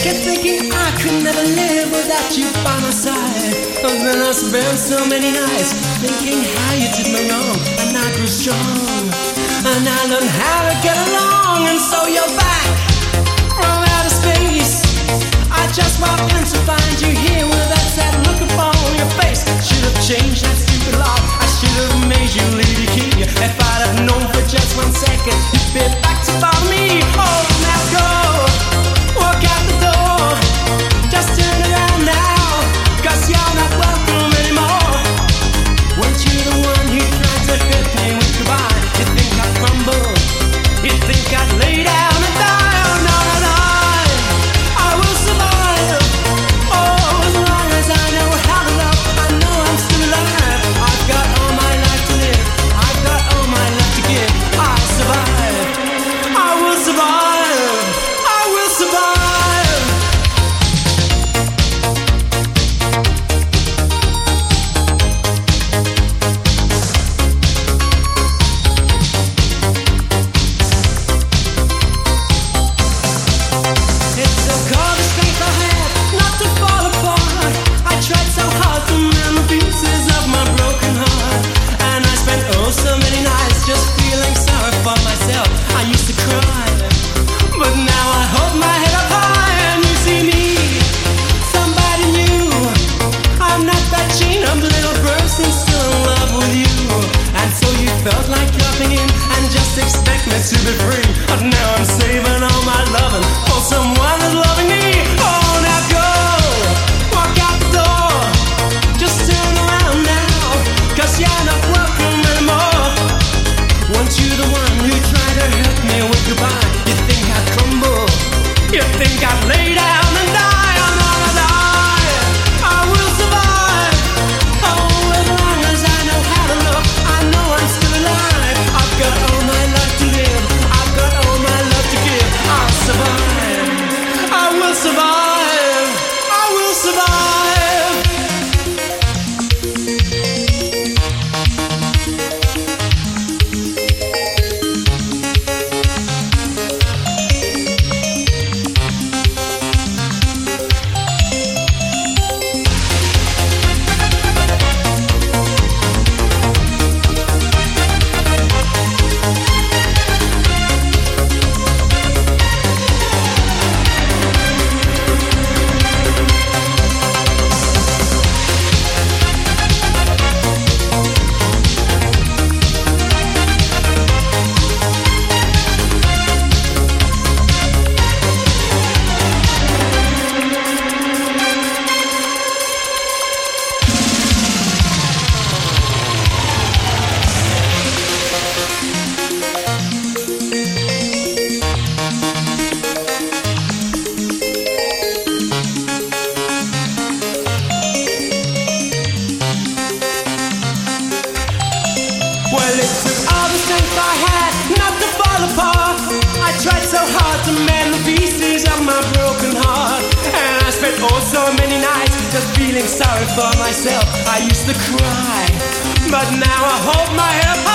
Kept thinking I could never live without you by my side. But then I spent so many nights thinking how you did me wrong, and I grew strong, and I learned how to get along. And so you're back from outer space. I just walked in to find you here with that sad look upon your face. Should have changed that stupid lock. I should have made you leave your key. If I'd have known for just 1 second you'd be back to follow me. Oh, now go, walk out the door. Just turn around now, 'cause you're not welcome anymore. Weren't you the one who tried to hit me with goodbye? You think I'd crumble? You think I'd lay down and die? Oh, no, no, no, I will survive. Oh, as long as I know how to love, I know I'm still alive. I've got all my life to live, I've got all my life to give. I survive, I will survive, I will survive. Felt like dropping in and just expect me to be free. But now I'm saving all my loving for someone who's loving me. Oh, now go, walk out the door. Just turn around now, 'cause you're not welcome anymore. Weren't you the one who tried to hurt me with goodbye? You think I'd crumble? You think I'd lay down and die? I'm gonna die, I will survive. Oh, as long as I know how to love, I know I'm still alive. I've got all my life to live, I've got all my love to give. I'll survive, I will survive, I will survive. Well, it took all the strength I had not to fall apart. I tried so hard to mend the pieces of my broken heart, and I spent oh so many nights just feeling sorry for myself. I used to cry, but now I hold my head up.